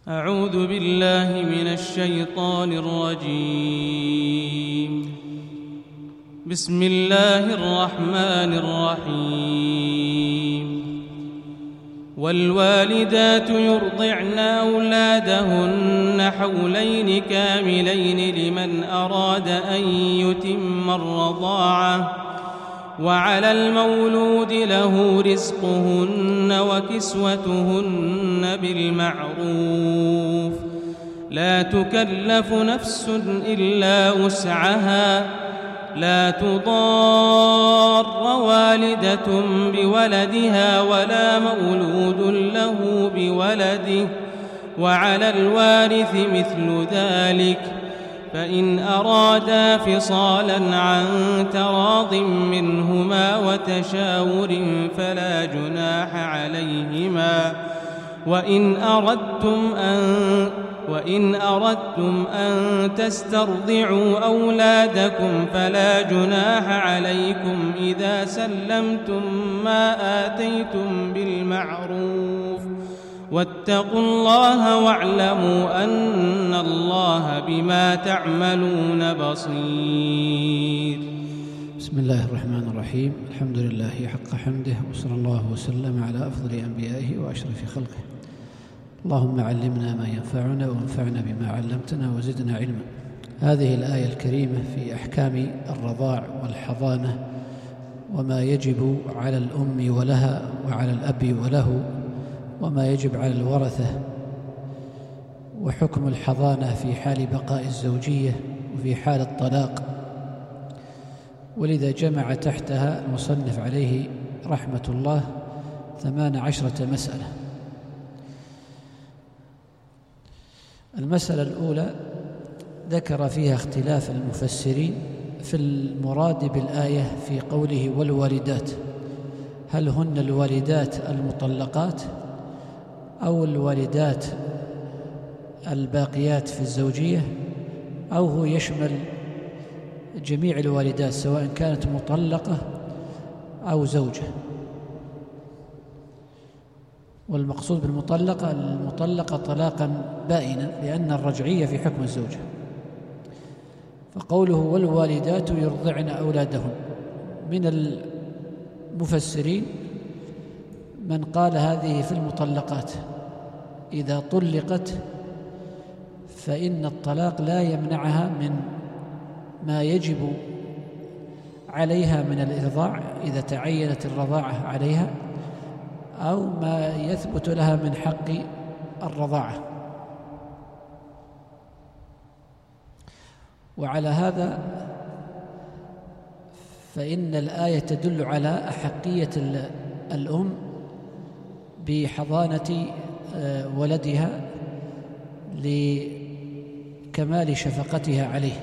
أعوذ بالله من الشيطان الرجيم. بسم الله الرحمن الرحيم. والوالدات يرضعن أولادهن حولين كاملين لمن أراد أن يتم الرضاعة، وعلى المولود له رزقهن وكسوتهن بالمعروف، لا تكلف نفس إلا وسعها، لا تضار والدة بولدها ولا مولود له بولده، وعلى الوارث مثل ذلك، فإن أرادا فصالا عن تراض منهما وتشاور فلا جناح عليهما، وإن أردتم أن تسترضعوا أولادكم فلا جناح عليكم إذا سلمتم ما آتيتم بالمعروف، واتقوا الله واعلموا أن الله بما تعملون بصير. بسم الله الرحمن الرحيم. الحمد لله حق حمده، وصلى الله وسلم على أفضل أنبيائه وأشرف خلقه. اللهم علمنا ما ينفعنا وانفعنا بما علمتنا وزدنا علما. هذه الآية الكريمة في أحكام الرضاع والحضانة، وما يجب على الأم ولها وعلى الأب وله، وما يجب على الورثة، وحكم الحضانة في حال بقاء الزوجية وفي حال الطلاق. ولذا جمع تحتها المصنف عليه رحمة الله 18 مسألة. المسألة الأولى ذكر فيها اختلاف المفسرين في المراد بالآية في قوله والوالدات، هل هن الوالدات المطلقات أو الوالدات الباقيات في الزوجية، أو هو يشمل جميع الوالدات سواء كانت مطلقة أو زوجة. والمقصود بالمطلقة المطلقة طلاقا بائنا، لأن الرجعية في حكم الزوجة. فقوله والوالدات يرضعن أولادهن، من المفسرين من قال هذه في المطلقات، إذا طلقت فإن الطلاق لا يمنعها من ما يجب عليها من الإرضاع إذا تعينت الرضاعة عليها، أو ما يثبت لها من حق الرضاعة. وعلى هذا فإن الآية تدل على أحقية الأم بحضانة ولدها لكمال شفقتها عليه،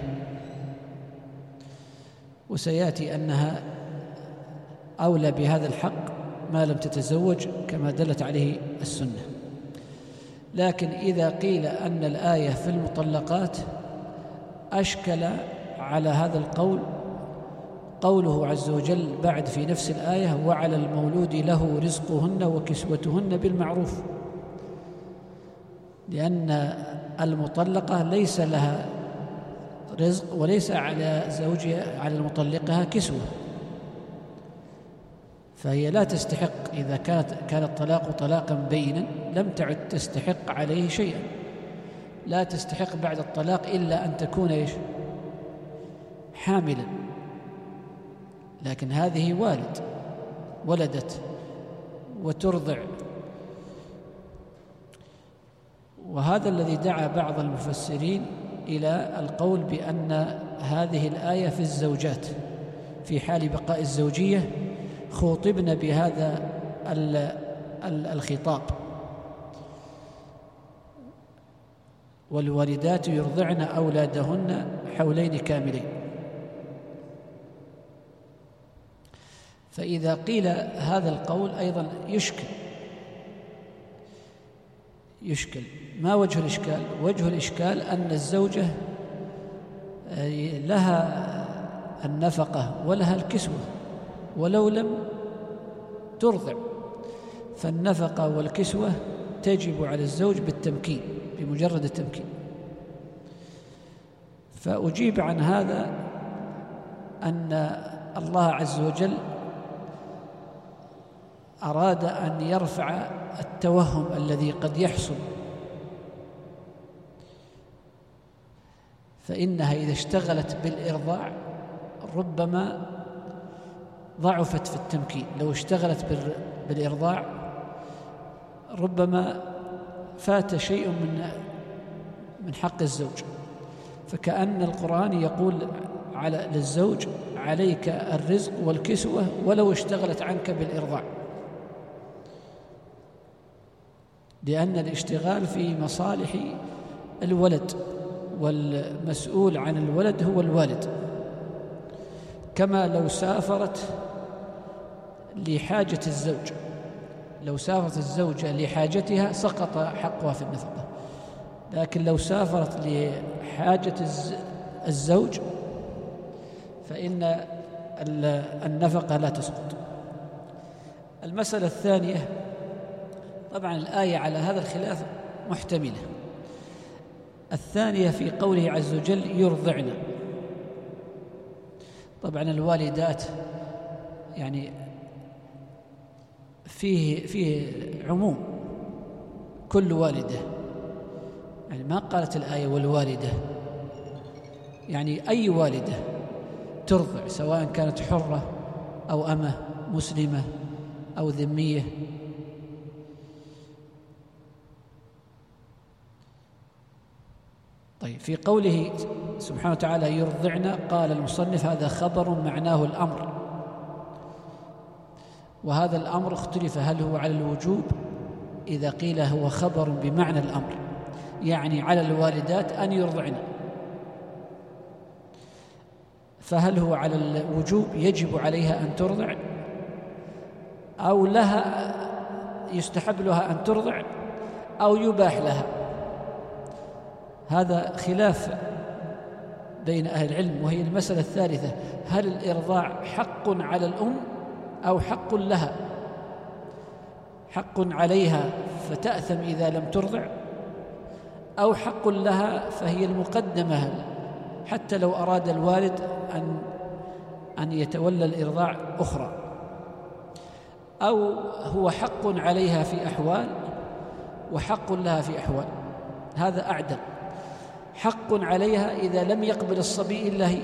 وسيأتي أنها أولى بهذا الحق ما لم تتزوج كما دلت عليه السنة. لكن إذا قيل أن الآية في المطلقات أشكل على هذا القول قوله عز وجل بعد في نفس الآية وعلى المولود له رزقهن وكسوتهن بالمعروف، لأن المطلقة ليس لها رزق وليس على زوجها على المطلقها كسوة، فهي لا تستحق. إذا كان الطلاق طلاقا بينا لم تعد تستحق عليه شيئا، لا تستحق بعد الطلاق إلا أن تكون حاملا. لكن هذه ولدت وترضع، وهذا الذي دعا بعض المفسرين إلى القول بأن هذه الآية في الزوجات في حال بقاء الزوجية خوطبن بهذا الخطاب. والوالدات يرضعن أولادهن حولين كاملين. فإذا قيل هذا القول أيضا يشكل. ما وجه الإشكال؟ وجه الإشكال أن الزوجة لها النفقة ولها الكسوة ولو لم ترضع، فالنفقة والكسوة تجب على الزوج بالتمكين بمجرد التمكين. فأجيب عن هذا أن الله عز وجل أراد أن يرفع التوهم الذي قد يحصل، فإنها إذا اشتغلت بالإرضاع ربما ضعفت في التمكين. لو اشتغلت بالإرضاع ربما فات شيء من حق الزوج، فكأن القرآن يقول للزوج عليك الرزق والكسوة ولو اشتغلت عنك بالإرضاع، لأن الاشتغال في مصالح الولد، والمسؤول عن الولد هو الوالد. كما لو سافرت لحاجة الزوج، لو سافرت الزوجة لحاجتها سقط حقها في النفقة، لكن لو سافرت لحاجة الزوج فإن النفقة لا تسقط. المسألة الثانية، طبعا الآية على هذا الخلاف محتملة. الثانية في قوله عز وجل يرضعن. طبعا الوالدات يعني فيه عموم، كل والدة، يعني ما قالت الآية والوالدة، يعني أي والدة ترضع سواء كانت حرة أو أمة، مسلمة أو ذمية. طيب في قوله سبحانه وتعالى يرضعن، قال المصنف هذا خبر معناه الأمر، وهذا الأمر اختلف هل هو على الوجوب إذا قيل هو خبر بمعنى الأمر، يعني على الوالدات أن يرضعن، فهل هو على الوجوب يجب عليها أن ترضع، أو لها يستحب لها أن ترضع، أو يباح لها؟ هذا خلاف بين أهل العلم. وهي المسألة الثالثة، هل الإرضاع حق على الأم أو حق لها؟ حق عليها فتأثم إذا لم ترضع، أو حق لها فهي المقدمة حتى لو أراد الوالد أن يتولى الإرضاع أخرى، أو هو حق عليها في أحوال وحق لها في أحوال؟ هذا أعدل. حق عليها إذا لم يقبل الصبي إلا هي،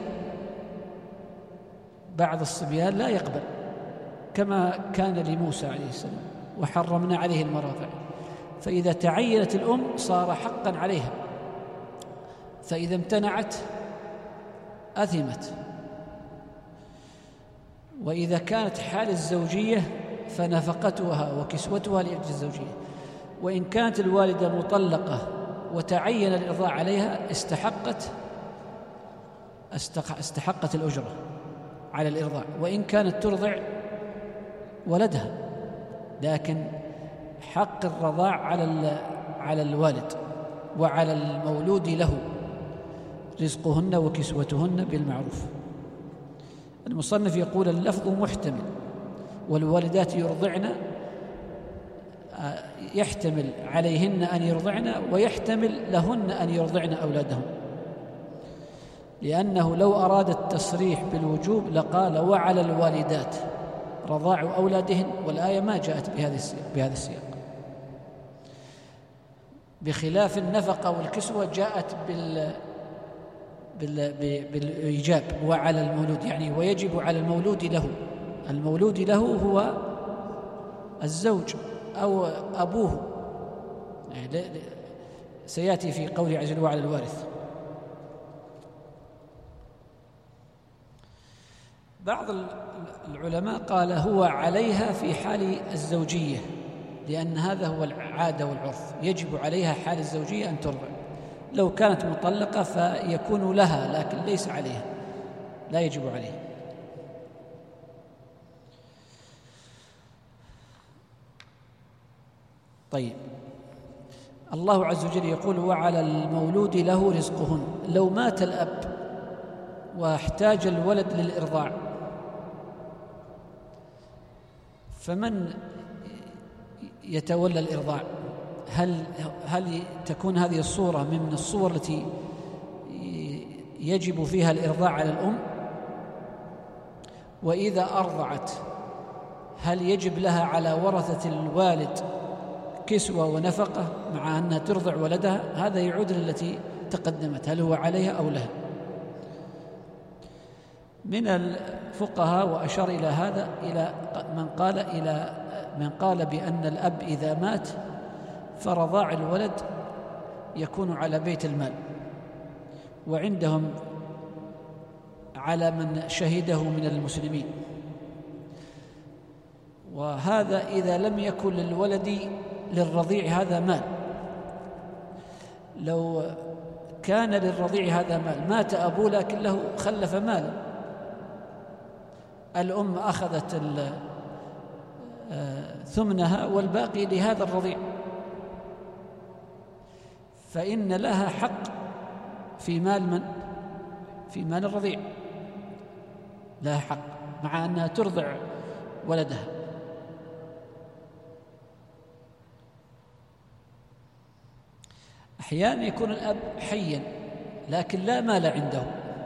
بعض الصبيان لا يقبل كما كان لموسى عليه السلام وحرمنا عليه المراضع، فإذا تعينت الأم صار حقا عليها، فإذا امتنعت أثمت. وإذا كانت حال الزوجية فنفقتها وكسوتها لأجل الزوجية. وإن كانت الوالدة مطلقة وتعين الإرضاع عليها استحقت الأجرة على الإرضاع، وإن كانت ترضع ولدها، لكن حق الرضاع على الوالد وعلى المولود له، رزقهن وكسوتهن بالمعروف. المصنف يقول اللفظ محتمل، والوالدات يرضعن يحتمل عليهن أن يرضعن ويحتمل لهن أن يرضعن أولادهن، لأنه لو أراد التصريح بالوجوب لقال وعلى الوالدات رضاع أولادهن، والآية ما جاءت بهذا السياق، بخلاف النفقة والكسوة جاءت بالإيجاب وعلى المولود، يعني ويجب على المولود له. المولود له هو الزوج أو أبوه، يعني سيأتي في قوله عز وجل وعلى الوارث. بعض العلماء قال هو عليها في حال الزوجية، لأن هذا هو العادة والعرف، يجب عليها حال الزوجية أن ترضع. لو كانت مطلقة فيكون لها لكن ليس عليها، لا يجب عليها. طيب، الله عز وجل يقول وعلى المولود له رزقهن. لو مات الأب واحتاج الولد للإرضاع، فمن يتولى الإرضاع؟ هل تكون هذه الصورة من الصور التي يجب فيها الإرضاع على الأم؟ وإذا أرضعت هل يجب لها على ورثة الوالد كسوة ونفقة مع أنها ترضع ولدها؟ هذا يعود للتي تقدمت، هل هو عليها أو لها؟ من الفقهاء وأشار إلى هذا إلى من قال بأن الأب إذا مات فرضاع الولد يكون على بيت المال، وعندهم على من شهده من المسلمين. وهذا إذا لم يكن للولد للرضيع هذا مال. لو كان للرضيع هذا مال، مات أبوه لكن له خلف مالا، الأم أخذت ثمنها والباقي لهذا الرضيع، فإن لها حق في مال من؟ في مال الرضيع لها حق، مع أنها ترضع ولدها. أحيانا يكون الأب حيا لكن لا مال عنده،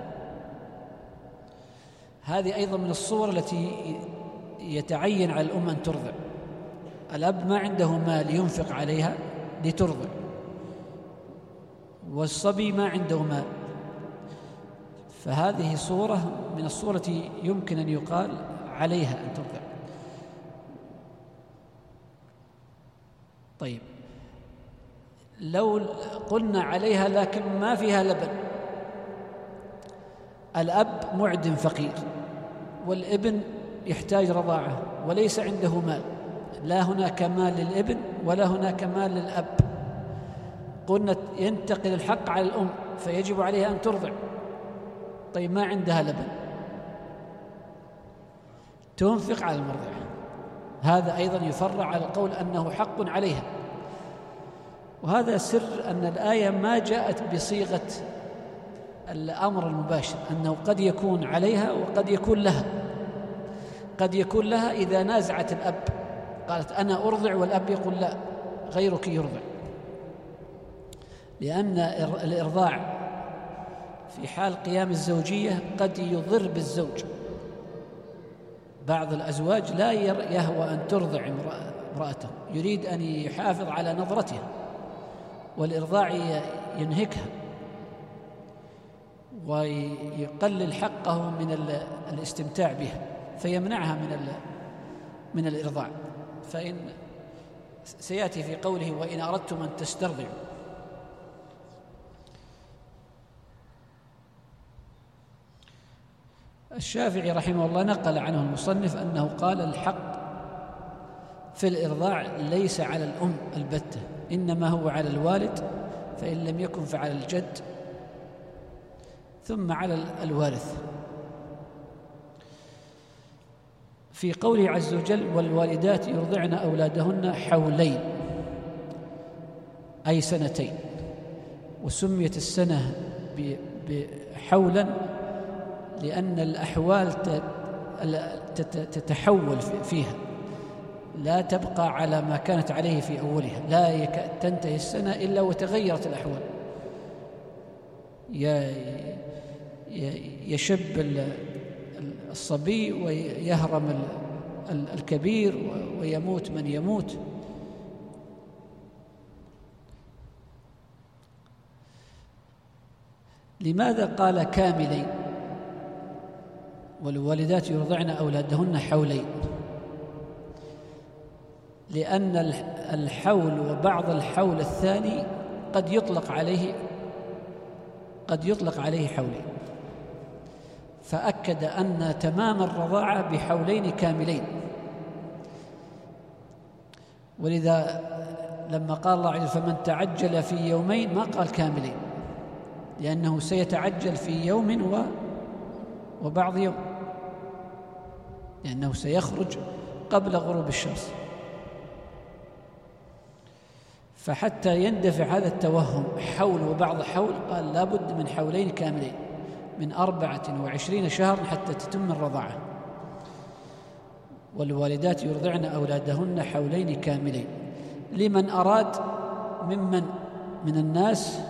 هذه أيضا من الصور التي يتعين على الأم أن ترضع. الأب ما عنده مال ينفق عليها لترضع، والصبي ما عنده مال، فهذه صورة من الصور التي يمكن أن يقال عليها أن ترضع. طيب، لو قلنا عليها لكن ما فيها لبن، الأب معدم فقير والابن يحتاج رضاعة وليس عنده مال، لا هناك مال للابن ولا هناك مال للأب، قلنا ينتقل الحق على الأم فيجب عليها أن ترضع. طيب، ما عندها لبن، تنفق على المرضع، هذا أيضا يفرع على القول أنه حق عليها. وهذا سر أن الآية ما جاءت بصيغة الأمر المباشر، أنه قد يكون عليها وقد يكون لها. قد يكون لها إذا نازعت الأب، قالت أنا أرضع والأب يقول لا غيرك يرضع، لأن الإرضاع في حال قيام الزوجية قد يضر بالزوج. بعض الأزواج لا يهوى أن ترضع امرأته، يريد أن يحافظ على نظرتها، والإرضاع ينهكها ويقلل حقه من الاستمتاع بها، فيمنعها من الإرضاع. فإن سيأتي في قوله وإن أردتم أن تسترضعوا. الشافعي رحمه الله نقل عنه المصنف أنه قال الحق في الإرضاع ليس على الأم البتة، إنما هو على الوالد، فإن لم يكن فعلى الجد، ثم على الوارث. في قوله عز وجل والوالدات يرضعن أولادهن حولين أي سنتين، وسميت السنة بحولا لأن الأحوال تتحول فيها، لا تبقى على ما كانت عليه في أولها، لا تنتهي السنة إلا وتغيرت الأحوال، يشب الصبي ويهرم الكبير ويموت من يموت. لماذا قال كاملين؟ والوالدات يرضعن أولادهن حولين، لأن الحول وبعض الحول الثاني قد يطلق عليه حولين، فأكد أن تمام الرضاعة بحولين كاملين. ولذا لما قال الله عز وجل فمن تعجل في يومين ما قال كاملين، لأنه سيتعجل في يوم وبعض يوم، لأنه سيخرج قبل غروب الشمس. فحتى يندفع هذا التوهم حول وبعض حول، قال لا بد من حولين كاملين، من 24 شهرا حتى تتم الرضاعة. والوالدات يرضعن أولادهن حولين كاملين، لمن أراد من الناس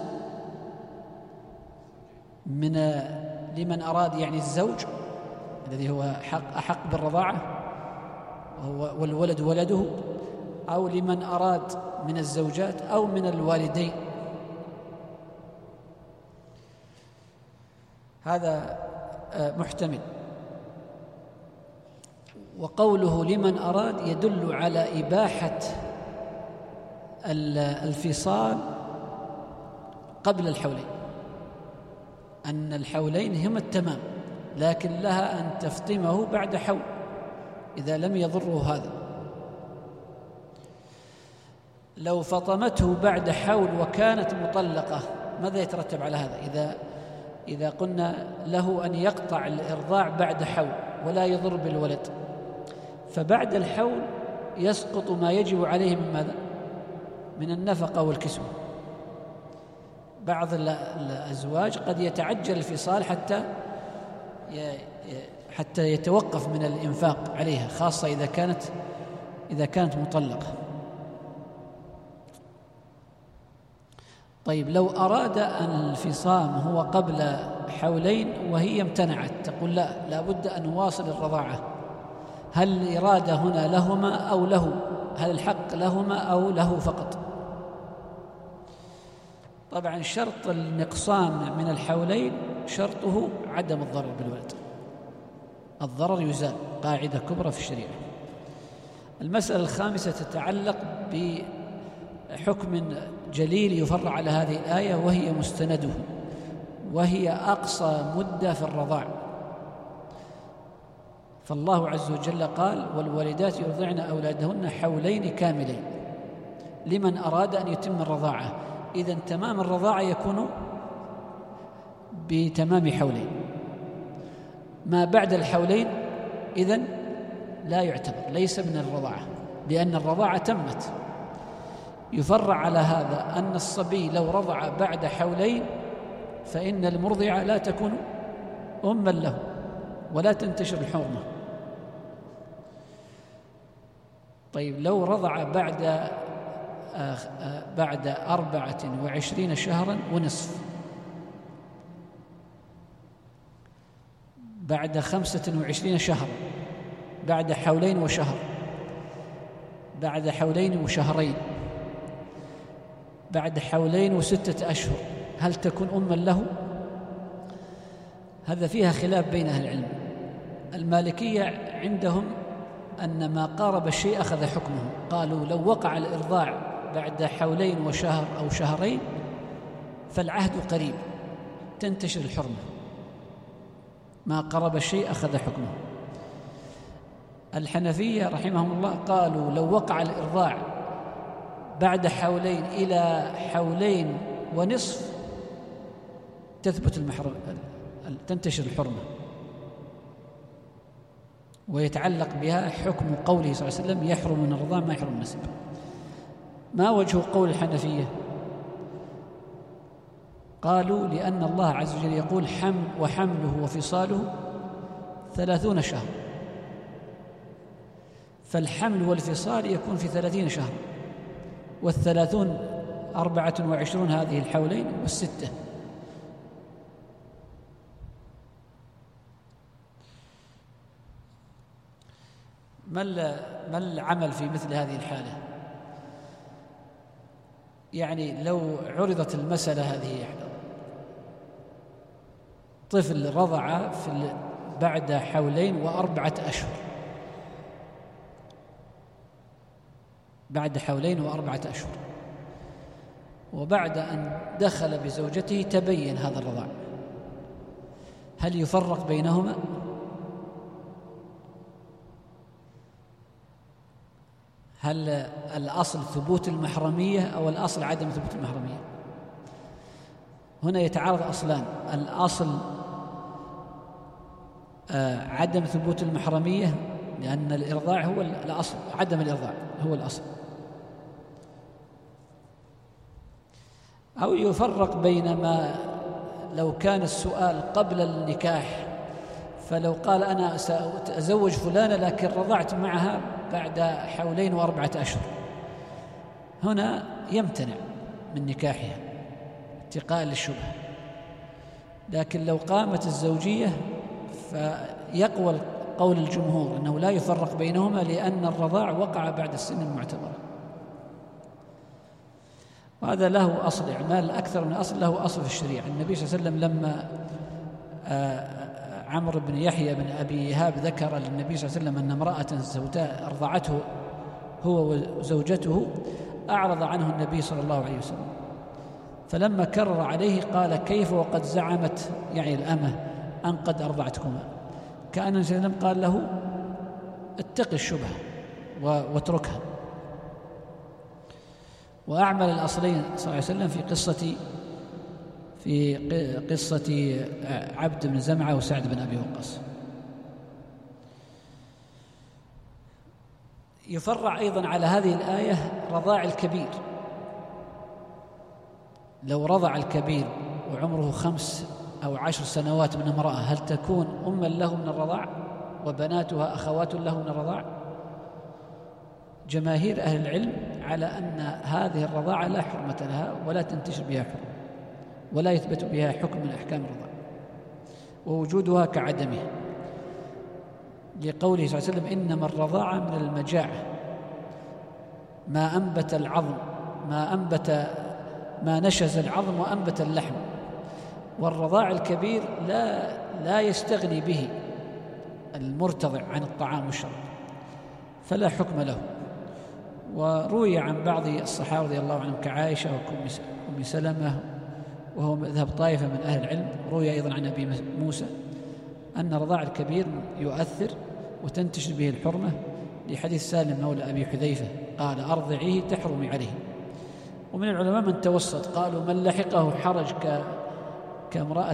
لمن أراد يعني الزوج الذي هو أحق بالرضاعة والولد ولده، أو لمن أراد من الزوجات أو من الوالدين. هذا محتمل. وقوله لمن أراد يدل على إباحة الفصال قبل الحولين، أن الحولين هما التمام، لكن لها أن تفطمه بعد حول إذا لم يضره هذا. لو فطمته بعد حول وكانت مطلقة ماذا يترتب على هذا؟ إذا قلنا له أن يقطع الإرضاع بعد حول ولا يضر بالولد، فبعد الحول يسقط ما يجب عليه من ماذا؟ من النفقة والكسوة. بعض الأزواج قد يتعجل الفصال حتى يتوقف من الإنفاق عليها، خاصة إذا كانت مطلقة. طيب لو أراد الفصام هو قبل حولين وهي امتنعت، تقول لا بد أن نواصل الرضاعة، هل الإرادة هنا لهما أو له؟ هل الحق لهما أو له فقط؟ طبعا شرط النقصان من الحولين شرطه عدم الضرر بالولد، الضرر يزال، قاعدة كبرى في الشريعة. المسألة الخامسة تتعلق بحكم جليل يفرع على هذه الآية وهي مستنده، وهي أقصى مدة في الرضاع. فالله عز وجل قال والوالدات يرضعن أولادهن حولين كاملين لمن أراد أن يتم الرضاعة. إذن تمام الرضاعة يكون بتمام حولين، ما بعد الحولين إذن لا يعتبر، ليس من الرضاعة، لأن الرضاعة تمت. يفرع على هذا أن الصبي لو رضع بعد حولين فإن المرضعة لا تكون أما له ولا تنتشر الحرمة. طيب لو رضع بعد 24 شهرا ونصف، بعد 25 شهرا، بعد حولين وشهر، بعد حولين وشهرين، بعد حولين و6 أشهر، هل تكون أما له؟ هذا فيها خلاف بين أهل العلم. المالكية عندهم أن ما قارب الشيء أخذ حكمه، قالوا لو وقع الإرضاع بعد حولين وشهر أو شهرين فالعهد قريب، تنتشر الحرمة، ما قرب الشيء أخذ حكمه. الحنفية رحمهم الله قالوا لو وقع الإرضاع بعد حولين إلى حولين ونصف تثبت تنتشر الحرمة، ويتعلق بها حكم قوله صلى الله عليه وسلم يحرم من الرضاع ما يحرم من النسب. ما وجه قول الحنفية؟ قالوا لأن الله عز وجل يقول وحمله وفصاله 30 شهر، فالحمل والفصال يكون في 30 شهر، وال30 24 هذه الحولين وال6. ما العمل في مثل هذه الحالة؟ يعني لو عرضت المسألة هذه، طفل رضع بعد حولين و4 أشهر، بعد حولين و4 أشهر، وبعد أن دخل بزوجته تبين هذا الرضاع، هل يفرق بينهما؟ هل الأصل ثبوت المحرمية أو الأصل عدم ثبوت المحرمية؟ هنا يتعارض أصلان، الأصل عدم ثبوت المحرمية لأن الإرضاع هو الأصل، عدم الإرضاع هو الأصل، أو يفرق بين ما لو كان السؤال قبل النكاح، فلو قال أنا سأتزوج فلانة لكن رضعت معها بعد حولين و4 أشهر، هنا يمتنع من نكاحها اتقاء للشبهة. لكن لو قامت الزوجية فيقوى قول الجمهور أنه لا يفرق بينهما، لأن الرضاع وقع بعد السن المعتبرة، وهذا له أصل إعمال أكثر من أصل، له أصل في الشريعة. النبي صلى الله عليه وسلم لما عمرو بن يحيى بن أبي إيهاب ذكر للنبي صلى الله عليه وسلم أن امرأة سوداء أرضعته هو وزوجته، أعرض عنه النبي صلى الله عليه وسلم، فلما كرر عليه قال: كيف وقد زعمت يعني الأمة أن قد أرضعتكما؟ كأن النبي صلى الله عليه وسلم قال له: اتق الشبهة واتركها. وأعمل الأصلين صلى الله عليه وسلم في قصة عبد بن زمعة وسعد بن أبي وقاص. يفرع أيضا على هذه الآية رضاع الكبير. لو رضع الكبير وعمره 5 أو 10 سنوات من امرأة، هل تكون أما له من الرضاع وبناتها أخوات له من الرضاع؟ جماهير أهل العلم على أن هذه الرضاعة لا حرمة لها ولا تنتشر بها حرمة ولا يثبت بها حكم من أحكام الرضاعة، ووجودها كعدمه، لقوله صلى الله عليه وسلم: إنما الرضاعة من المجاعة، ما أنبت العظم، ما نشز العظم وأنبت اللحم. والرضاع الكبير لا يستغني به المرتضع عن الطعام والشراب، فلا حكم له. وروي عن بعض الصحابة رضي الله عنهم كعائشة وأم سلمة، وهو مذهب طائفة من أهل العلم، روي أيضا عن أبي موسى أن رضاع الكبير يؤثر وتنتشر به الحرمة، لحديث سالم مولى أبي حذيفة قال: أرضعيه تحرمي عليه. ومن العلماء من توسط، قالوا: من لحقه حرج كامرأة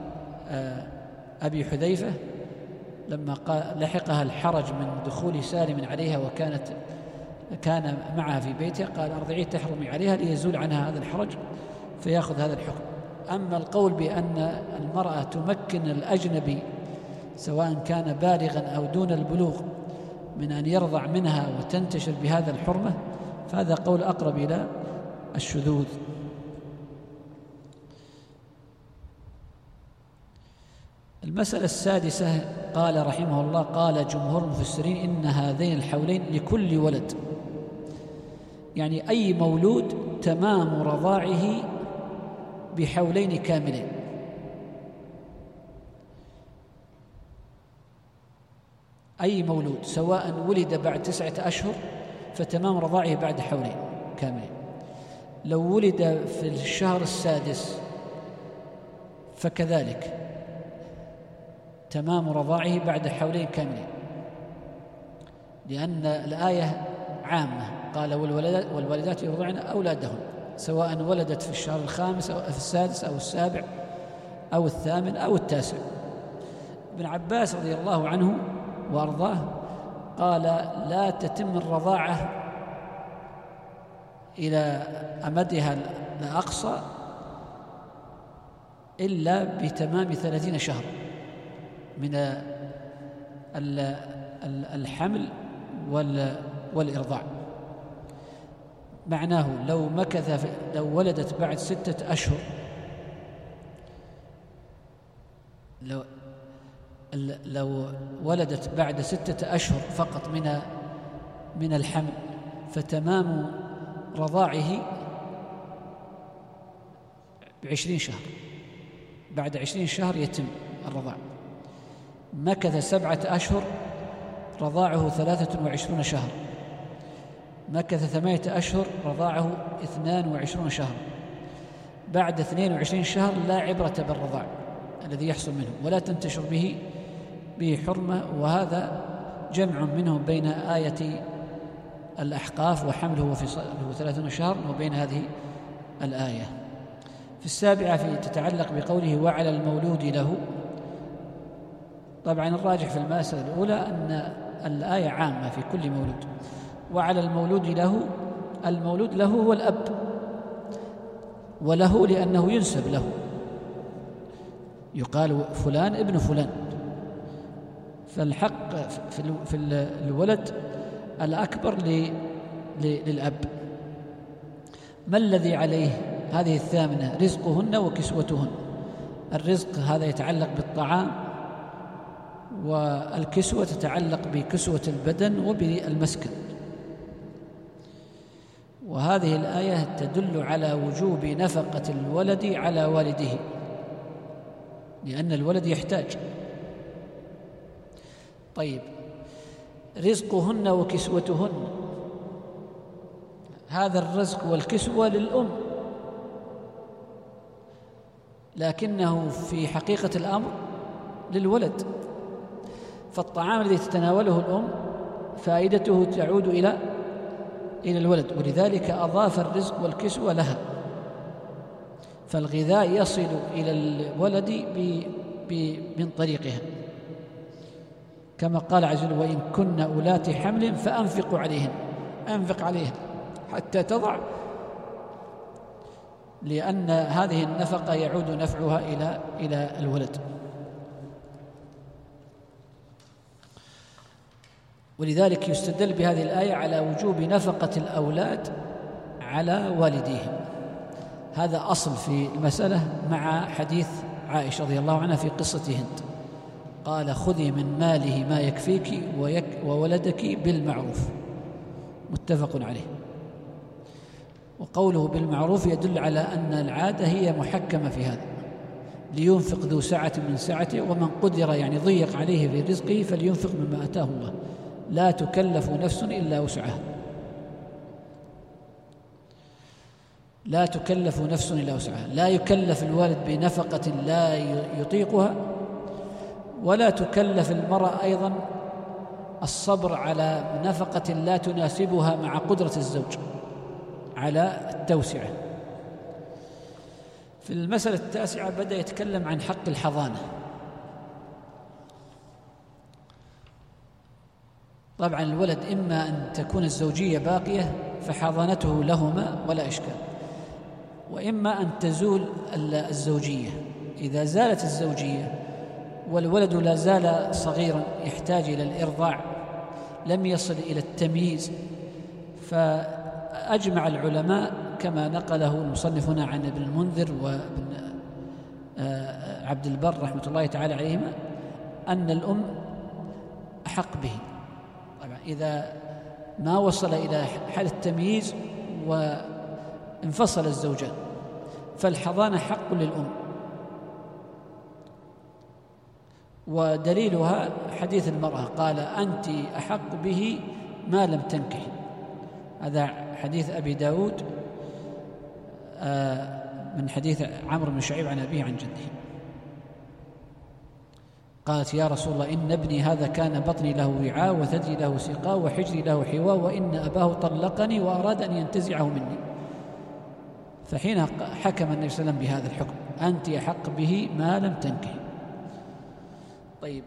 أبي حذيفة لما لحقها الحرج من دخول سالم عليها كان معها في بيتها، قال: أرضعيه تحرمي عليها ليزول عنها هذا الحرج فيأخذ هذا الحكم. أما القول بأن المرأة تمكن الأجنبي سواء كان بالغا أو دون البلوغ من أن يرضع منها وتنتشر بهذا الحرمة، فهذا قول أقرب إلى الشذوذ. المسألة السادسة، قال رحمه الله: قال جمهور المفسرين إن هذين الحولين لكل ولد، يعني أي مولود تمام رضاعه بحولين كاملين. أي مولود سواء ولد بعد 9 أشهر فتمام رضاعه بعد حولين كاملين، لو ولد في الشهر السادس فكذلك تمام رضاعه بعد حولين كاملين، لأن الآية عامة، قال: والوالدات يرضعن أولادهن سواء ولدت في الشهر الخامس أو في السادس أو السابع أو الثامن أو التاسع. ابن عباس رضي الله عنه وأرضاه قال: لا تتم الرضاعة إلى أمدها الأقصى إلا بتمام 30 شهرا من الحمل والإرضاع. معناه لو ولدت بعد 6 أشهر، لو ولدت بعد 6 أشهر فقط من الحمل فتمام رضاعه ب20 شهر، بعد 20 شهر يتم الرضاع. مكث 7 أشهر رضاعه 23 شهر، مكث 8 أشهر رضاعه 22 شهر. بعد 22 شهر لا عبرة بالرضاع الذي يحصل منه ولا تنتشر به حرمة. وهذا جمع منهم بين آية الأحقاف وحمله في 30 شهر وبين هذه الآية. في السابعة تتعلق بقوله: وعلى المولود له. طبعا الراجح في المسألة الأولى أن الآية عامة في كل مولود. وعلى المولود له، المولود له هو الأب، وله لأنه ينسب له، يقال فلان ابن فلان، فالحق في الولد الأكبر للأب. ما الذي عليه؟ هذه الثامنة: رزقهن وكسوتهن. الرزق هذا يتعلق بالطعام، والكسوة تتعلق بكسوة البدن وبالمسكن. وهذه الآية تدل على وجوب نفقة الولد على والده، لأن الولد يحتاج. طيب، رزقهن وكسوتهن، هذا الرزق والكسوة للأم، لكنه في حقيقة الأمر للولد. فالطعام الذي تتناوله الأم فائدته تعود إلى الولد، ولذلك أضاف الرزق والكسوة لها. فالغذاء يصل إلى الولد من طريقها، كما قال عز وجل: وإن كن أولات حمل فأنفقوا عليهن. أنفق عليهن حتى تضع، لأن هذه النفقة يعود نفعها إلى الولد. ولذلك يستدل بهذه الآية على وجوب نفقة الأولاد على والديهم. هذا أصل في المسألة، مع حديث عائشة رضي الله عنها في قصة هند، قال: خذي من ماله ما يكفيك وولدك بالمعروف، متفق عليه. وقوله بالمعروف يدل على أن العادة هي محكمة في هذا، لينفق ذو سعة من سعته، ومن قدر يعني ضيق عليه في رزقه فلينفق مما آتاه الله، لا تكلف نفس إلا وسعها. لا تكلف نفس إلا وسعها، لا يكلف الوالد بنفقة لا يطيقها، ولا تكلف المرأة أيضا الصبر على نفقة لا تناسبها مع قدرة الزوج على التوسعة. في المسألة التاسعة بدأ يتكلم عن حق الحضانة. طبعا الولد إما أن تكون الزوجية باقية فحضانته لهما ولا إشكال، وإما أن تزول الزوجية. إذا زالت الزوجية والولد لا زال صغيرا يحتاج إلى الإرضاع، لم يصل إلى التمييز، فأجمع العلماء كما نقله المصنفون عن ابن المنذر وابن عبد البر رحمة الله تعالى عليهما أن الأم أحق به. طبعا إذا ما وصل إلى حال التمييز وانفصل الزوجان فالحضانة حق للأم. ودليلها حديث المرأة، قال: أنت أحق به ما لم تنكحي. هذا حديث أبي داود من حديث عمرو بن شعيب عن أبيه عن جده. قالت: يا رسول الله، إن ابني هذا كان بطني له وعاء وثدي له سقاء وحجري له حواء، وإن أباه طلقني وأراد أن ينتزعه مني. فحين حكم النبي صلى الله عليه وسلم بهذا الحكم: أنت أحق به ما لم تنكحي. طيب،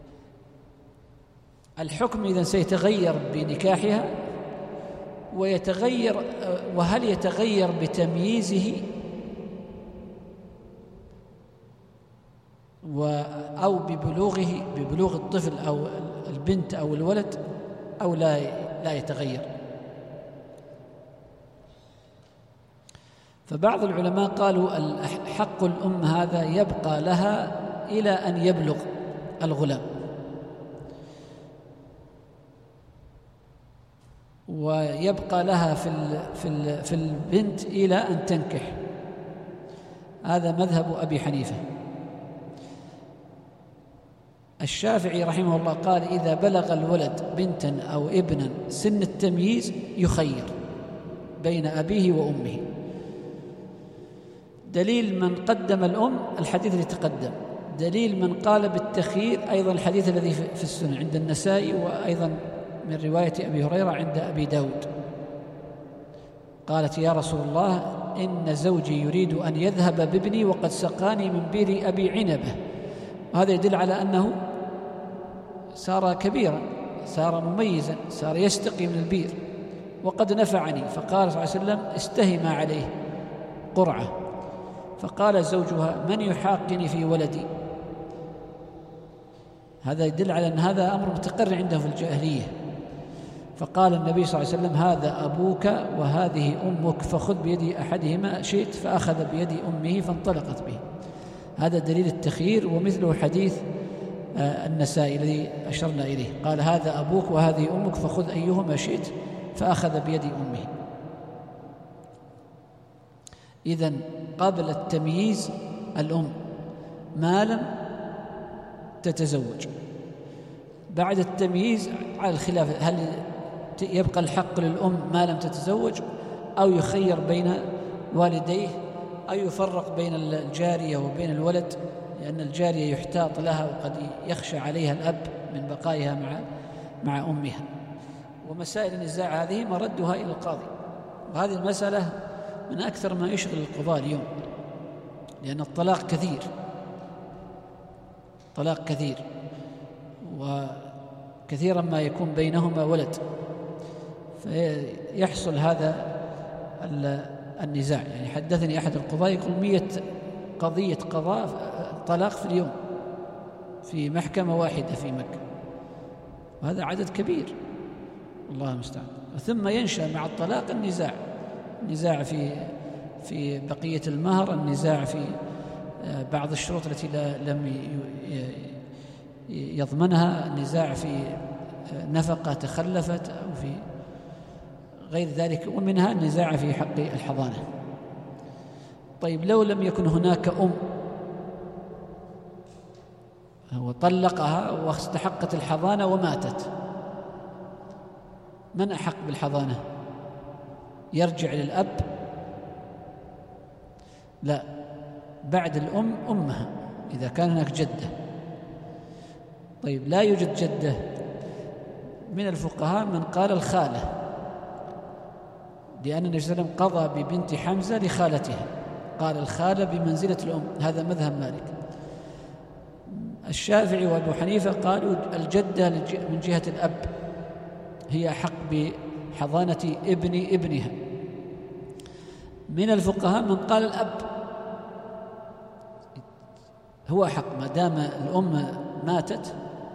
الحكم إذن سيتغير بنكاحها، ويتغير، وهل يتغير بتمييزه أو ببلوغ الطفل أو البنت أو الولد، أو لا يتغير؟ فبعض العلماء قالوا حق الأم هذا يبقى لها إلى أن يبلغ الغلام، ويبقى لها في البنت إلى أن تنكح. هذا مذهب أبي حنيفة. الشافعي رحمه الله قال: إذا بلغ الولد بنتا أو ابنا سن التمييز يخير بين أبيه وأمه. دليل من قدم الأم الحديث الذي تقدم، دليل من قال بالتخيير أيضا الحديث الذي في السنن عند النسائي، وأيضا من رواية أبي هريرة عند أبي داود. قالت: يا رسول الله، إن زوجي يريد أن يذهب بابني وقد سقاني من بير أبي عنبة. وهذا يدل على أنه صار كبيرا، صار مميزا، صار يستقي من البير، وقد نفعني. فقال صلى الله عليه وسلم: استهما عليه قرعة. فقال زوجها: من يحاقني في ولدي؟ هذا يدل على أن هذا أمر متقرر عنده في الجاهلية. فقال النبي صلى الله عليه وسلم: هذا أبوك وهذه أمك، فخذ بيد أحدهما شئت، فأخذ بيد أمه فانطلقت به. هذا دليل التخيير، ومثله حديث النسائي الذي أشرنا إليه، قال: هذا أبوك وهذه أمك فخذ أيهما شئت، فأخذ بيد أمه. إذن قبل التمييز الأم ما لم تتزوج. بعد التمييز على الخلاف، هل يبقى الحق للأم ما لم تتزوج، أو يخير بين والديه، أو يفرق بين الجارية وبين الولد، لأن الجارية يحتاط لها وقد يخشى عليها الأب من بقائها مع أمها. ومسائل النزاع هذه مردها إلى القاضي، وهذه المسألة من أكثر ما يشغل القضاة اليوم، لأن الطلاق كثير، وكثيرا ما يكون بينهما ولد، فيحصل هذا النزاع. يعني حدثني أحد القضاة يقول 100 قضية قضاء طلاق في اليوم في محكمة واحدة في مكة، وهذا عدد كبير، الله المستعان. ثم ينشأ مع الطلاق النزاع في بقية المهر، النزاع في بعض الشروط التي لم يضمنها، النزاع في نفقة تخلفت أو في غير ذلك، ومنها النزاع في حق الحضانة. طيب، لو لم يكن هناك أم وطلقها واستحقت الحضانة وماتت، من أحق بالحضانة؟ يرجع للأب؟ لا، بعد الأم أمها إذا كان هناك جدة. طيب، لا يوجد جدة، من الفقهاء من قال الخالة، لأن النبي صلى الله عليه وسلم قضى ببنت حمزة لخالتها، قال الخالة بمنزلة الأم، هذا مذهب مالك. الشافعي وأبو حنيفة قالوا الجدة من جهة الأب هي أحق بحضانة ابنها. من الفقهاء من قال الأب هو أحق ما دام الأم ماتت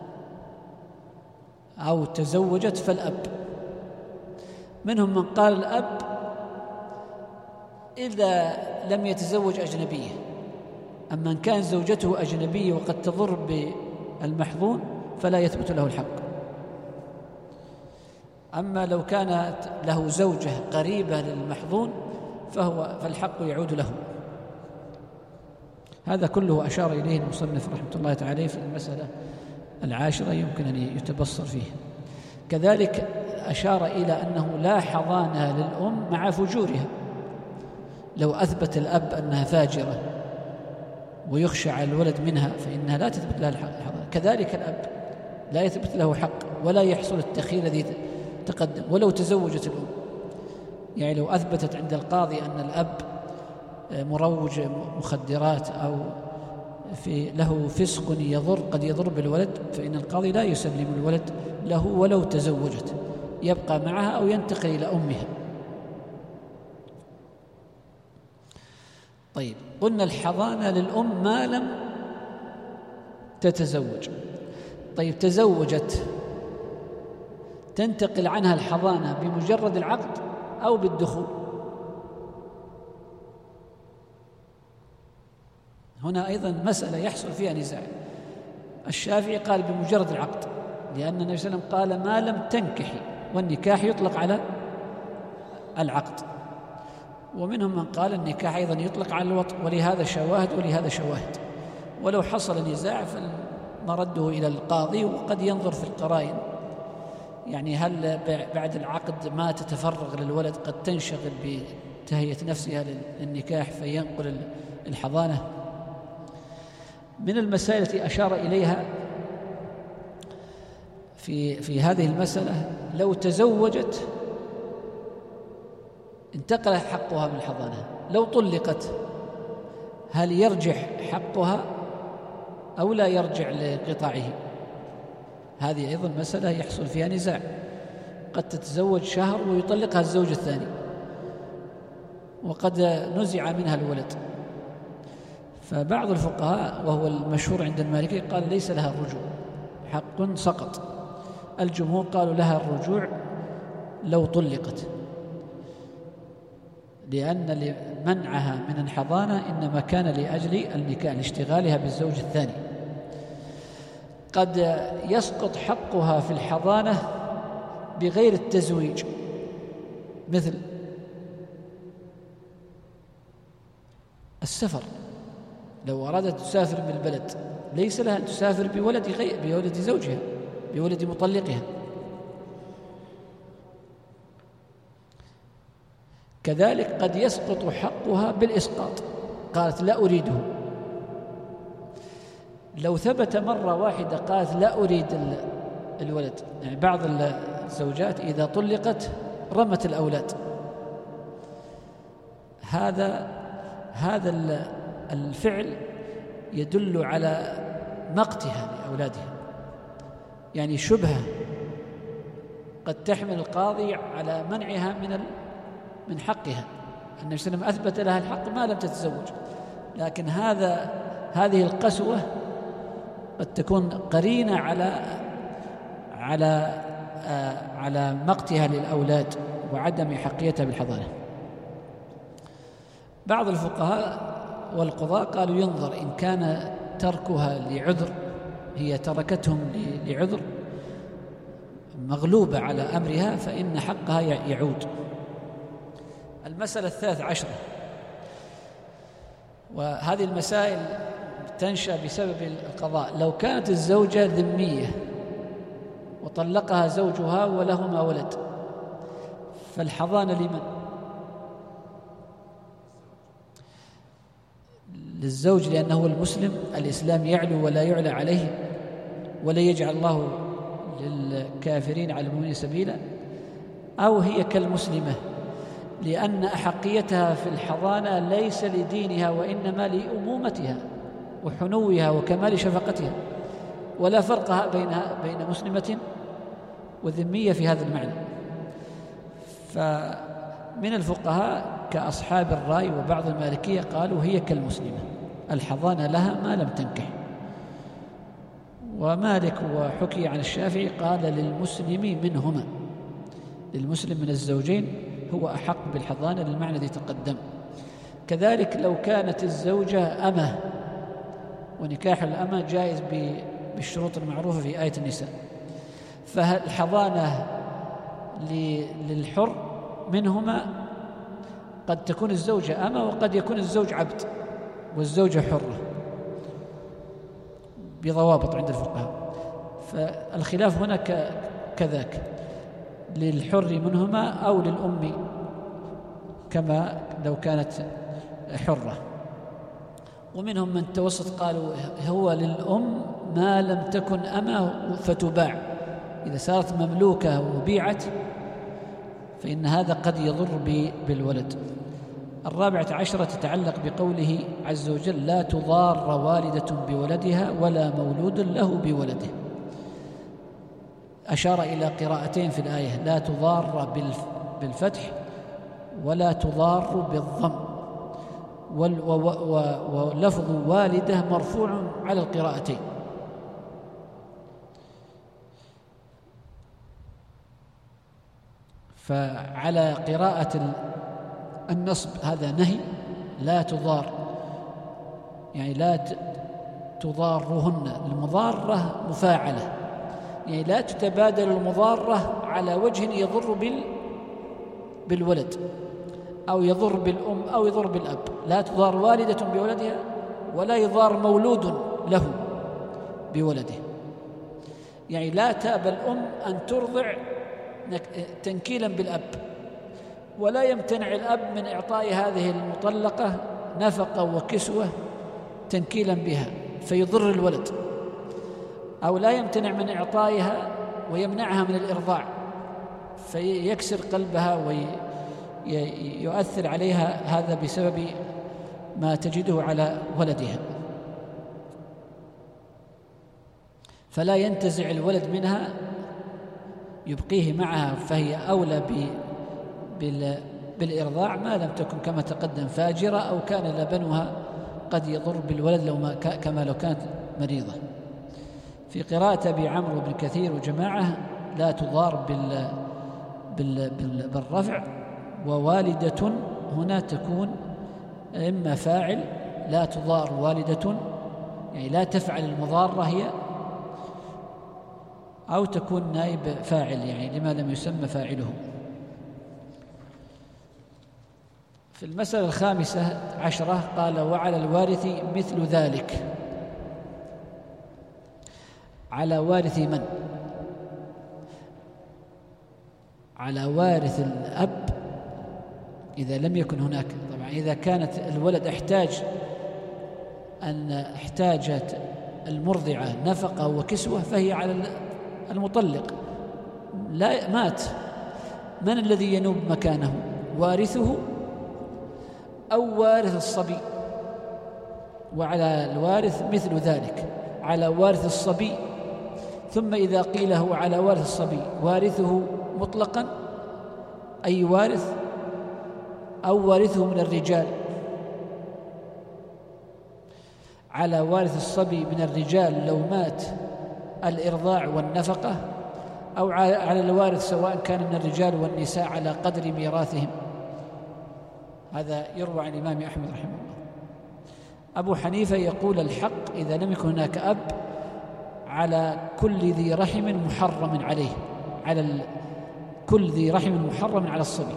أو تزوجت فالأب. منهم من قال الأب إذا لم يتزوج أجنبية، أما إن كان زوجته أجنبية وقد تضر بالمحظون فلا يثبت له الحق. أما لو كانت له زوجة قريبة للمحظون فالحق يعود له. هذا كله أشار إليه المصنف رحمة الله تعالى في المسألة 10 يمكن أن يتبصر فيه. كذلك أشار إلى أنه لا حضانة للأم مع فجورها، لو أثبت الأب أنها فاجرة ويخشى على الولد منها فإنها لا تثبت لها الحضانة. كذلك الأب لا يثبت له حق ولا يحصل التخيير الذي تقدم ولو تزوجت الأم. يعني لو أثبتت عند القاضي أن الأب مروج مخدرات أو له فسق قد يضر بالولد، فإن القاضي لا يسلم الولد له ولو تزوجت، يبقى معها أو ينتقل إلى أمها. طيب، قلنا الحضانة للأم ما لم تتزوج. طيب، تزوجت، تنتقل عنها الحضانة بمجرد العقد أو بالدخول؟ هنا أيضا مسألة يحصل فيها نزاع. الشافعي قال بمجرد العقد، لأن النبي صلى الله عليه وسلم قال ما لم تنكحي، والنكاح يطلق على العقد. ومنهم من قال النكاح أيضا يطلق على الوطء، ولهذا شواهد ولهذا شواهد. ولو حصل نزاع فمرده إلى القاضي، وقد ينظر في القرائن، يعني هل بعد العقد ما تتفرغ للولد قد تنشغل بتهيئة نفسها للنكاح فينقل الحضانة. من المسائل التي أشار إليها في هذه المسألة، لو تزوجت انتقل حقها من الحضانة، لو طلقت هل يرجع حقها أو لا يرجع لقطاعه؟ هذه أيضا مسألة يحصل فيها نزاع. قد تتزوج شهر ويطلقها الزوج الثاني، وقد نزع منها الولد. فبعض الفقهاء وهو المشهور عند المالكي قال ليس لها الرجوع، حق سقط. الجمهور قالوا لها الرجوع لو طلقت، لأن منعها من الحضانة إنما كان لأجل النكاح لاشتغالها بالزوج الثاني. قد يسقط حقها في الحضانة بغير التزويج، مثل السفر. لو أرادت تسافر من البلد ليس لها أن تسافر بولد زوجها، بولد مطلقها. كذلك قد يسقط حقها بالإسقاط، قالت لا أريده. لو ثبت مرة واحدة قالت لا أريد الولد، يعني بعض الزوجات إذا طلقت رمت الأولاد، هذا الفعل يدل على مقتها لأولادها، يعني شبهة قد تحمل القاضي على منعها من حقها. النبي صلى الله عليه وسلم أثبت لها الحق ما لم تتزوج، لكن هذه القسوة قد تكون قرينة على مقتها للأولاد وعدم حقيتها بالحضانة. بعض الفقهاء والقضاة قالوا ينظر إن كان تركها لعذر، هي تركتهم لعذر مغلوبة على أمرها، فإن حقها يعود. المسألة 13، وهذه المسائل تنشأ بسبب القضاء. لو كانت الزوجة ذمية وطلقها زوجها ولهما ولد، فالحضانة لمن؟ للزوج، لأنه المسلم، الإسلام يعلو ولا يعلى عليه، ولا يجعل الله للكافرين على المؤمنين سبيلا. أو هي كالمسلمة، لأن أحقيتها في الحضانة ليس لدينها وإنما لأمومتها وحنوها وكمال شفقتها، ولا فرق بين مسلمة وذمية في هذا المعنى. فمن الفقهاء كأصحاب الرأي وبعض المالكية قالوا هي كالمسلمة، الحضانة لها ما لم تنكح. ومالك وحكي عن الشافعي قال للمسلم منهما، للمسلم من الزوجين هو أحق بالحضانة للمعنى الذي تقدم. كذلك لو كانت الزوجة أمة، ونكاح الأمة جائز بالشروط المعروفة في آية النساء، فالحضانة للحر منهما قد تكون الزوجة أمة وقد يكون الزوج عبد والزوجة حرة، بضوابط عند الفقهاء. فالخلاف هنا كذاك، للحر منهما أو للأم كما لو كانت حرة. ومنهم من توسط قالوا هو للأم ما لم تكن أمة فتباع، إذا صارت مملوكة وبيعت فإن هذا قد يضر بالولد. 14 تتعلق بقوله عز وجل لا تضار والدة بولدها ولا مولود له بولده. أشار إلى قراءتين في الآية، لا تضار بالفتح ولا تضار بالضم، ولفظ والدة مرفوع على القراءتين. فعلى قراءة النصب هذا نهي، لا تضار يعني لا تضارهن، المضارة مفاعلة، يعني لا تتبادل المضارة على وجه يضر بالولد أو يضر بالأم أو يضر بالأب. لا تضار والدة بولدها ولا يضار مولود له بولده، يعني لا تأبى الأم أن ترضع تنكيلا بالأب، ولا يمتنع الأب من إعطاء هذه المطلقة نفقة وكسوة تنكيلا بها فيضر الولد، أو لا يمتنع من إعطائها ويمنعها من الإرضاع فيكسر قلبها ويؤثر عليها، هذا بسبب ما تجده على ولدها. فلا ينتزع الولد منها، يبقيه معها، فهي أولى بالإرضاع ما لم تكن كما تقدم فاجرة أو كان لبنها قد يضر بالولد كما لو كانت مريضة. في قراءة أبي عمرو بن كثير وجماعة لا تضار بالرفع، ووالدة هنا تكون إما فاعل، لا تضار والدة يعني لا تفعل المضارة هي، أو تكون نائب فاعل يعني لما لم يسمى فاعله. في المسألة 15 قال: وعلى الوارث مثل ذلك. على وارث من؟ على وارث الأب إذا لم يكن هناك. طبعا إذا كانت الولد احتاجت المرضعة نفقة وكسوة فهي على المطلق. لا مات، من الذي ينوب مكانه؟ وارثه أو وارث الصبي؟ وعلى الوارث مثل ذلك، على وارث الصبي. ثم إذا قيل هو على وارث الصبي وارثه مطلقا أي وارث، أو وارثه من الرجال. على وارث الصبي من الرجال لو مات الإرضاع والنفقة، أو على الوارث سواء كان من الرجال والنساء على قدر ميراثهم. هذا يروى عن الإمام أحمد رحمه الله. أبو حنيفة يقول الحق إذا لم يكن هناك أب على كل ذي رحم محرم عليه، على كل ذي رحم محرم على الصبي.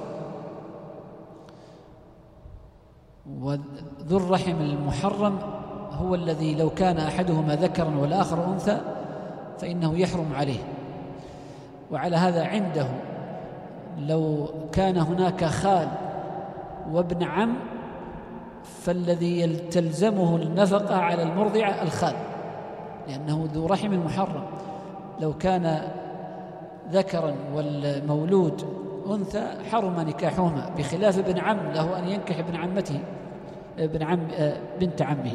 وذو الرحم المحرم هو الذي لو كان أحدهما ذكرا والآخر أنثى فإنه يحرم عليه. وعلى هذا عنده لو كان هناك خال وابن عم فالذي تلزمه النفقة على المرضعة الخال، لأنه ذو رحم محرم. لو كان ذكرا والمولود أنثى حرم نكاحهما، بخلاف ابن عم له أن ينكح ابن عمته بنت عمه.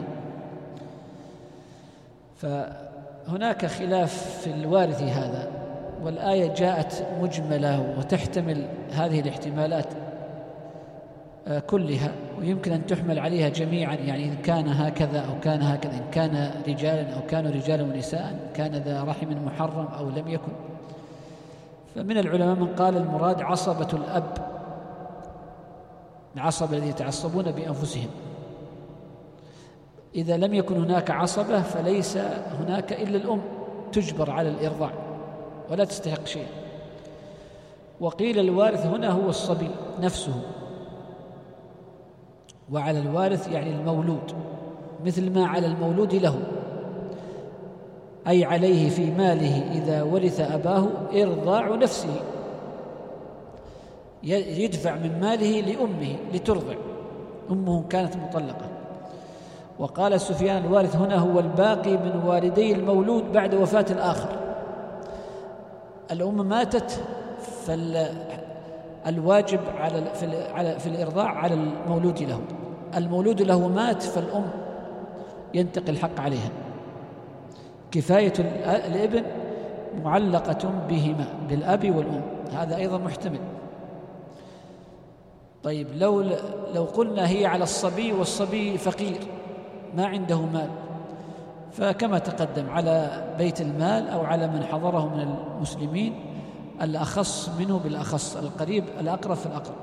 فهناك خلاف في الوارث هذا، والآية جاءت مجملة وتحتمل هذه الاحتمالات كلها، ويمكن أن تحمل عليها جميعا، يعني إن كان هكذا أو كان هكذا، إن كان رجالا أو كانوا رجالا ونساء، كان ذا رحم محرم أو لم يكن. فمن العلماء من قال المراد عصبة الأب، العصبة الذين يتعصبون بأنفسهم. إذا لم يكن هناك عصبة فليس هناك إلا الأم تجبر على الإرضاع ولا تستحق شيء. وقيل الوارث هنا هو الصبي نفسه. وعلى الوارث يعني المولود، مثل ما على المولود له، أي عليه في ماله إذا ورث أباه إرضاع نفسه، يدفع من ماله لأمه لترضع، أمه كانت مطلقة. وقال سفيان الوارث هنا هو الباقي من والدي المولود بعد وفاة الآخر. الأم ماتت فالواجب في الإرضاع على المولود له. المولود له مات فالأم ينتقل الحق عليها. كفاية الابن معلقة بهما، بالأب والأم، هذا أيضا محتمل. طيب لو قلنا هي على الصبي والصبي فقير ما عنده مال، فكما تقدم على بيت المال أو على من حضره من المسلمين، الأخص منه بالأخص، القريب الأقرب في الأقرب.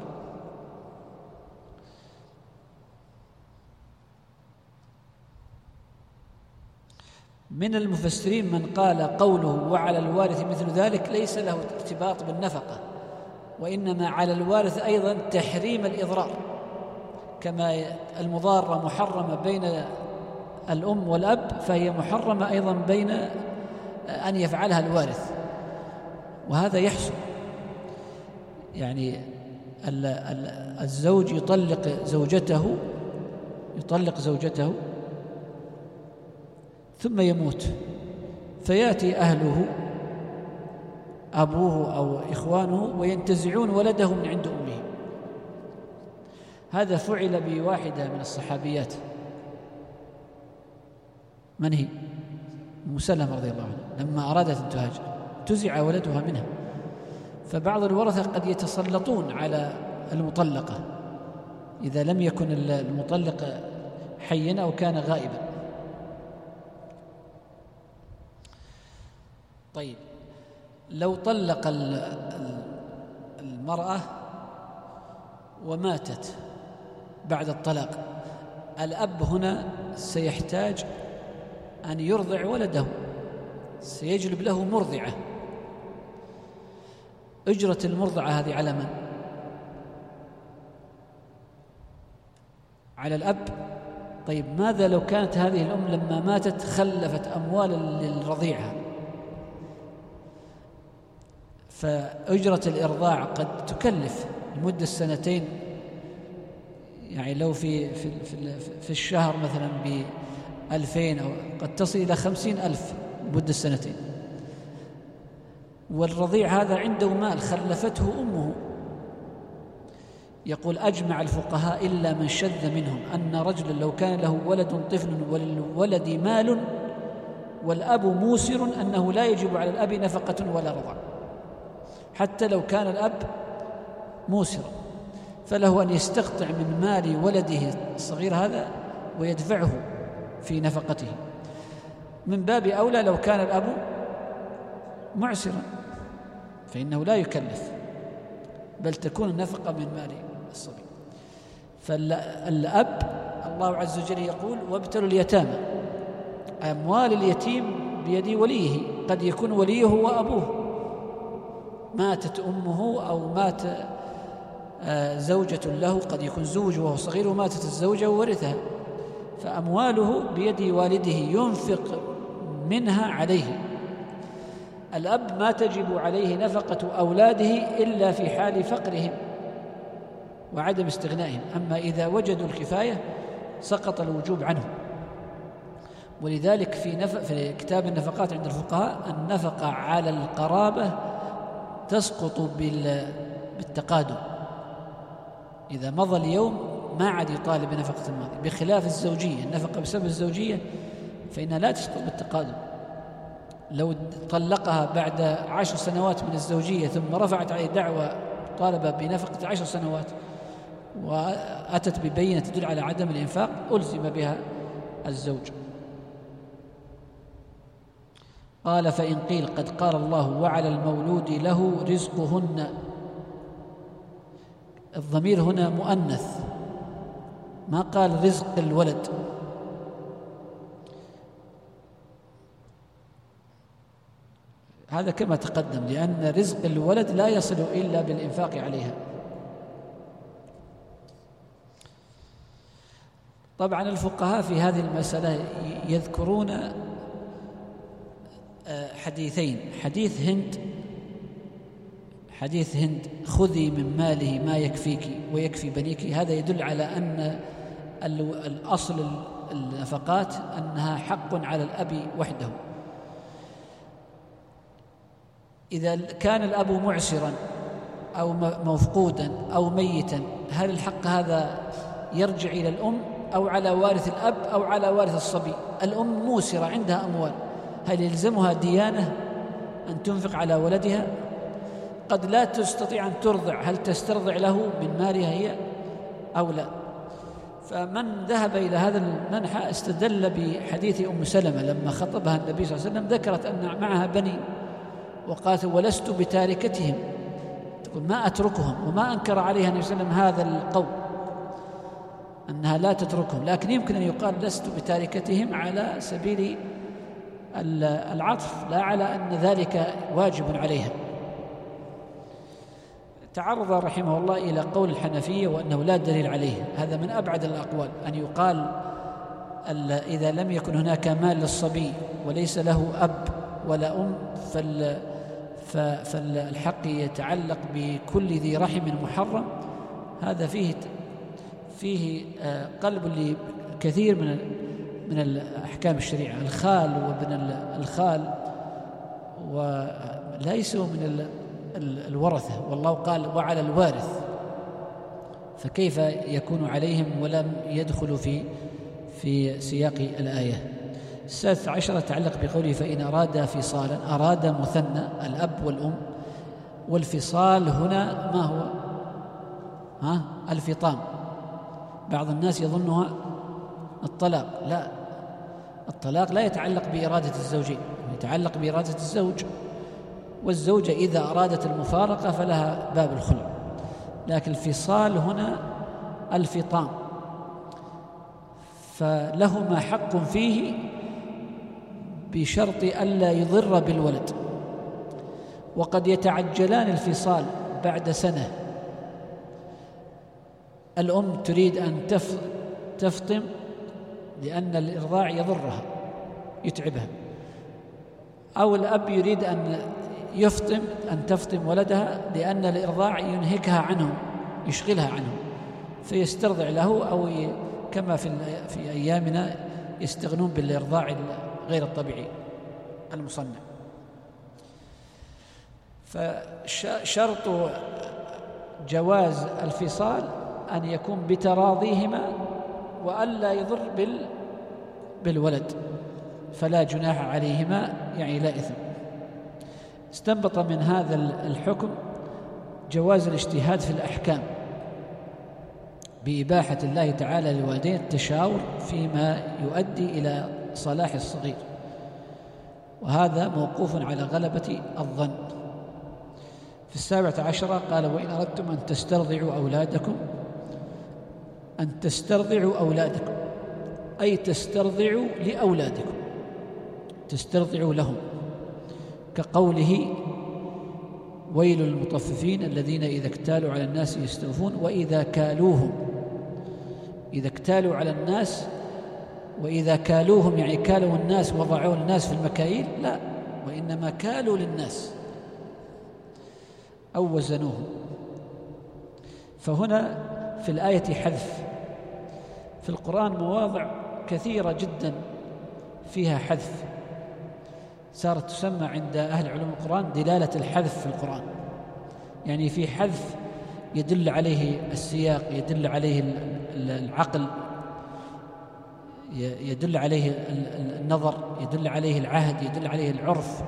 من المفسرين من قال قوله وعلى الوارث مثل ذلك ليس له ارتباط بالنفقة، وإنما على الوارث أيضا تحريم الإضرار، كما المضارة محرمة بين الأم والأب فهي محرمة أيضا بين أن يفعلها الوارث. وهذا يحصل، يعني الزوج يطلق زوجته ثم يموت، فيأتي أهله أبوه أو إخوانه وينتزعون ولده من عند أمه. هذا فعل بواحدة من الصحابيات، من هي؟ أم سلمة رضي الله عنها، لما أرادت أن تهاجر انتزع ولدها منها. فبعض الورثة قد يتسلطون على المطلقة إذا لم يكن المطلق حيا أو كان غائبا. طيب لو طلق المرأة وماتت بعد الطلاق، الأب هنا سيحتاج أن يرضع ولده، سيجلب له مرضعة. أجرة المرضعة هذه على من؟ على الأب. طيب ماذا لو كانت هذه الأم لما ماتت خلفت أموالا للرضيعة؟ فأجرة الإرضاع قد تكلف لمدة سنتين، يعني لو في الشهر مثلا ب2000 أو قد تصل إلى 50,000 مدة سنتين. والرضيع هذا عنده مال خلفته أمه. يقول أجمع الفقهاء إلا من شذ منهم أن رجلا لو كان له ولد طفل وللولد مال والأب موسر أنه لا يجب على الأب نفقة ولا رضع، حتى لو كان الأب موسرا فله أن يستقطع من مال ولده الصغير هذا ويدفعه في نفقته. من باب أولى لو كان الأب معسرا فإنه لا يكلف، بل تكون النفقة من مال الصبي. فالأب الله عز وجل يقول وابتلوا اليتامى، أموال اليتيم بيد وليه، قد يكون وليه هو أبوه، ماتت أمه أو مات زوجة له، قد يكون زوج وهو صغير وماتت الزوجة وورثها، فأمواله بيد والده ينفق منها عليه. الأب ما تجب عليه نفقة أولاده إلا في حال فقرهم وعدم استغنائهم، أما إذا وجدوا الكفاية سقط الوجوب عنهم. ولذلك في كتاب النفقات عند الفقهاء النفقة على القرابة تسقط بالتقادم، إذا مضى اليوم ما عاد يطالب بنفقة الماضي، بخلاف الزوجية. النفقة بسبب الزوجية فإنها لا تسقط بالتقادم. لو طلقها بعد 10 سنوات من الزوجية ثم رفعت عليه دعوى طالب بنفقة 10 سنوات وأتت ببينة تدل على عدم الإنفاق ألزم بها الزوج. قال فإن قيل قد قال الله وعلى المولود له رزقهن، الضمير هنا مؤنث، ما قال رزق الولد. هذا كما تقدم، لأن رزق الولد لا يصل إلا بالإنفاق عليها. طبعا الفقهاء في هذه المسألة يذكرون حديثين، حديث هند خذي من ماله ما يكفيك ويكفي بنيك، هذا يدل على أن الأصل النفقات أنها حق على الأب وحده. إذا كان الأب معسرا أو مفقودا أو ميتا، هل الحق هذا يرجع إلى الأم أو على وارث الأب أو على وارث الصبي؟ الأم موسرة عندها أموال، هل يلزمها ديانة أن تنفق على ولدها؟ قد لا تستطيع أن ترضع، هل تسترضع له من مالها هي أو لا؟ فمن ذهب إلى هذا المنحى استدل بحديث أم سلمة لما خطبها النبي صلى الله عليه وسلم، ذكرت أن معها بني وقالت ولست بتاركتهم، تقول ما أتركهم، وما أنكر عليها النبي صلى الله عليه وسلم هذا القول أنها لا تتركهم، لكن يمكن أن يقال لست بتاركتهم على سبيل العطف لا على أن ذلك واجب عليها. تعرض رحمه الله إلى قول الحنفية وأنه لا دليل عليه، هذا من أبعد الأقوال، أن يقال إذا لم يكن هناك مال للصبي وليس له أب ولا أم فالحق يتعلق بكل ذي رحم محرم. هذا فيه قلب لكثير من الأحكام الشريعة، الخال وابن الخال وليسوا من الورثة، والله قال وعلى الوارث، فكيف يكون عليهم ولم يدخلوا في سياق الآية. 16 تعلق بقوله فإن أراد فصالا، أراد مثنى الأب والأم، والفصال هنا ما هو؟ الفطام. بعض الناس يظنها الطلاق، لا، الطلاق لا يتعلق بإرادة الزوجين، يتعلق بإرادة الزوج، والزوجة إذا أرادت المفارقة فلها باب الخلع، لكن الفصال هنا الفطام، فلهما حق فيه بشرط ألا يضر بالولد. وقد يتعجلان الفصال بعد سنة، الأم تريد أن تفطم لأن الإرضاع يضرها يتعبها، أو الأب يريد أن تفطم ولدها لأن الإرضاع ينهكها عنه يشغلها عنه، فيسترضع له، أو كما في أيامنا يستغنون بالإرضاع غير الطبيعي المصنع. فشرط جواز الفصال أن يكون بتراضيهما وألا يضر بالولد، فلا جناح عليهما، يعني لا إثم. استنبط من هذا الحكم جواز الاجتهاد في الأحكام بإباحة الله تعالى للوالدين التشاور فيما يؤدي إلى صلاح الصغير، وهذا موقوف على غلبة الظن. في 17 قال: وإن أردتم أن تسترضعوا أولادكم، أي تسترضعوا لأولادكم، تسترضعوا لهم، كقوله: ويل للمطففين الذين إذا اكتالوا على الناس يستوفون وإذا كالوهم. إذا اكتالوا على الناس، وإذا كالوهم يعني كالوا الناس وضعوا الناس في المكاييل، لا، وإنما كالوا للناس أو وزنوهم. فهنا في الآية حذف. في القرآن مواضع كثيرة جدا فيها حذف، صارت تسمى عند أهل علوم القرآن دلالة الحذف في القرآن، يعني في حذف يدل عليه السياق، يدل عليه العقل، يدل عليه النظر، يدل عليه العهد، يدل عليه العرف،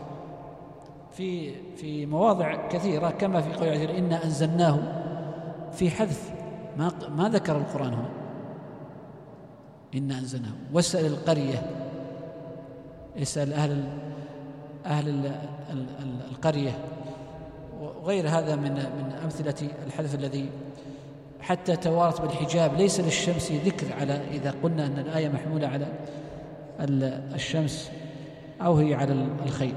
في مواضع كثيرة، كما في قول عزيز: إنا أنزلناه، في حذف ما ذكر القرآن هنا إنا أنزلناه. واسأل القرية، اسأل أهل القرية، وغير هذا من أمثلة الحذف الذي حتى توارت بالحجاب. ليس للشمس ذكر على، إذا قلنا أن الآية محمولة على الشمس أو هي على الخيل.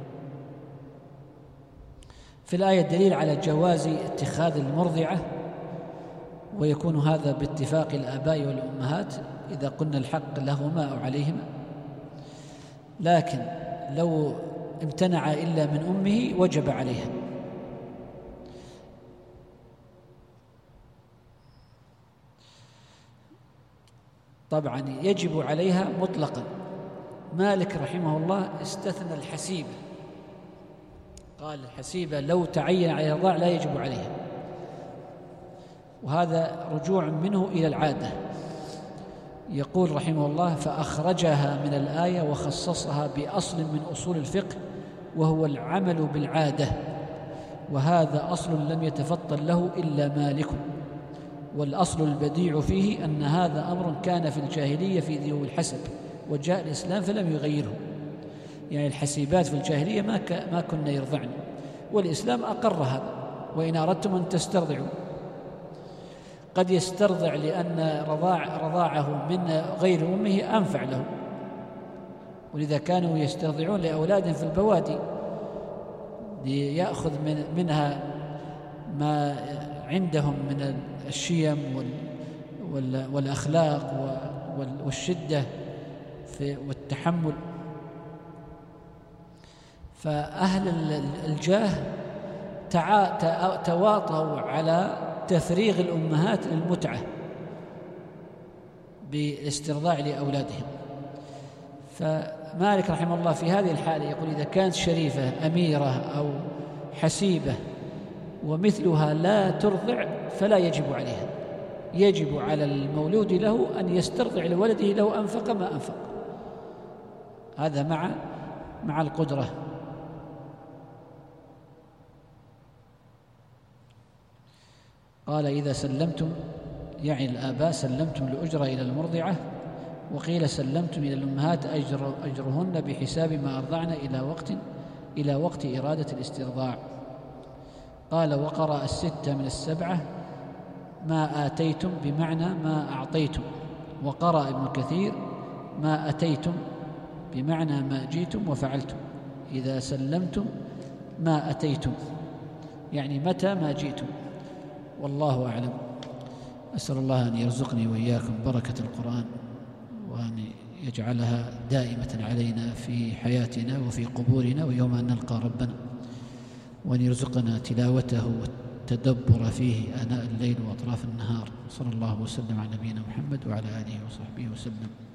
في الآية دليل على جواز اتخاذ المرضعة، ويكون هذا باتفاق الآباء والأمهات إذا قلنا الحق لهما أو عليهما، لكن لو امتنع إلا من أمه وجب عليها. طبعا يجب عليها مطلقا. مالك رحمه الله استثنى الحسيبة، قال الحسيبة لو تعين عليها الرضاع لا يجب عليها، وهذا رجوع منه إلى العادة. يقول رحمه الله: فأخرجها من الآية وخصصها بأصل من أصول الفقه، وهو العمل بالعادة، وهذا أصل لم يتفطن له إلا مالك، والأصل البديع فيه أن هذا أمر كان في الجاهلية في ذوي الحسب، وجاء الإسلام فلم يغيره. يعني الحسيبات في الجاهلية ما كنا يرضعن، والإسلام أقر هذا. وإن أردتم أن تسترضعوا، قد يسترضع لأن رضاعه من غير أمه أنفع له، ولذا كانوا يسترضعون لأولادهم في البوادي ليأخذ منها ما عندهم من الشيم والأخلاق والشدة والتحمل. فأهل الجاه تواطوا على تفريغ الأمهات للمتعة بالاسترضاع لأولادهم. فمالك رحمه الله في هذه الحالة يقول: إذا كانت شريفة أميرة أو حسيبة ومثلها لا ترضع فلا يجب عليها، يجب على المولود له أن يسترضع لولده لو أنفق ما أنفق، هذا مع القدرة. قال: إذا سلمتم، يعني الآباء، سلمتم الأجرة إلى المرضعة، وقيل سلمتم إلى الأمهات أجرهن بحساب ما أرضعن إلى وقت إلى وقت إرادة الاسترضاع. قال وقرأ 6 من 7 ما آتيتم بمعنى ما أعطيتم. وقرأ ابن كثير ما أتيتم بمعنى ما جئتم وفعلتم. إذا سلمتم ما أتيتم يعني متى ما جئتم. والله أعلم. أسأل الله أن يرزقني وإياكم بركة القرآن، وأن يجعلها دائمة علينا في حياتنا وفي قبورنا ويوم أن نلقى ربنا، وأن يرزقنا تلاوته والتدبر فيه آناء الليل وأطراف النهار. صلى الله وسلم على نبينا محمد وعلى آله وصحبه وسلم.